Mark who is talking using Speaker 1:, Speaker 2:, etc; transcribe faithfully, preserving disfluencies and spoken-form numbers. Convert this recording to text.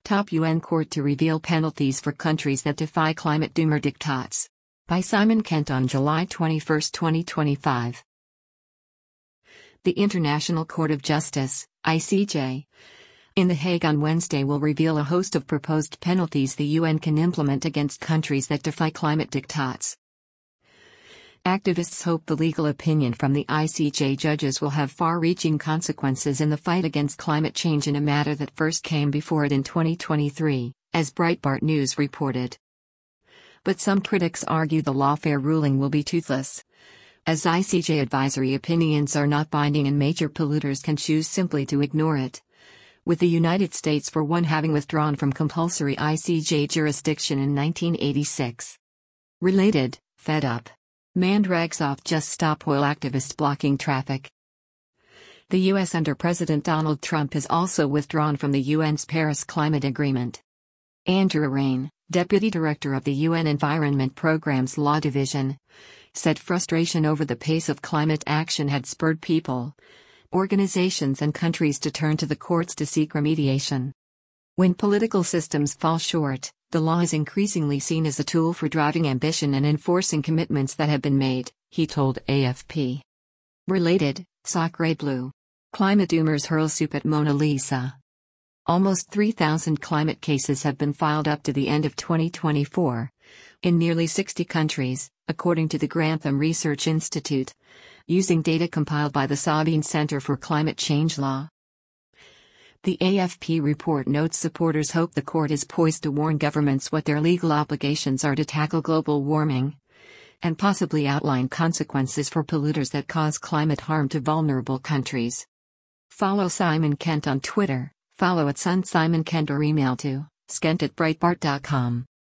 Speaker 1: Top U N Court to reveal penalties for countries that defy climate doomer diktats. By Simon Kent on July twenty-first, twenty twenty-five. The International Court of Justice, I C J, in The Hague on Wednesday will reveal a host of proposed penalties the U N can implement against countries that defy climate diktats. Activists hope the legal opinion from the I C J judges will have far-reaching consequences in the fight against climate change in a matter that first came before it in twenty twenty-three, as Breitbart News reported. But some critics argue the lawfare ruling will be toothless, as I C J advisory opinions are not binding and major polluters can choose simply to ignore it, with the United States for one having withdrawn from compulsory I C J jurisdiction in nineteen eighty-six. Related, fed up. Man drags off Just Stop Oil activist blocking traffic. The U S under President Donald Trump has also withdrawn from the U N's Paris Climate Agreement. Andrew Rain, Deputy Director of the U N Environment Programme's Law Division, said frustration over the pace of climate action had spurred people, organizations and countries to turn to the courts to seek remediation. When political systems fall short, the law is increasingly seen as a tool for driving ambition and enforcing commitments that have been made, he told A F P. Related, Sacre Bleu. Climate doomers hurl soup at Mona Lisa. Almost three thousand climate cases have been filed up to the end of twenty twenty-four, in nearly sixty countries, according to the Grantham Research Institute, using data compiled by the Sabin Center for Climate Change Law. The A F P report notes supporters hope the court is poised to warn governments what their legal obligations are to tackle global warming, and possibly outline consequences for polluters that cause climate harm to vulnerable countries. Follow Simon Kent on Twitter, follow at Sun Simon Kent or email to skent at breitbart dot com.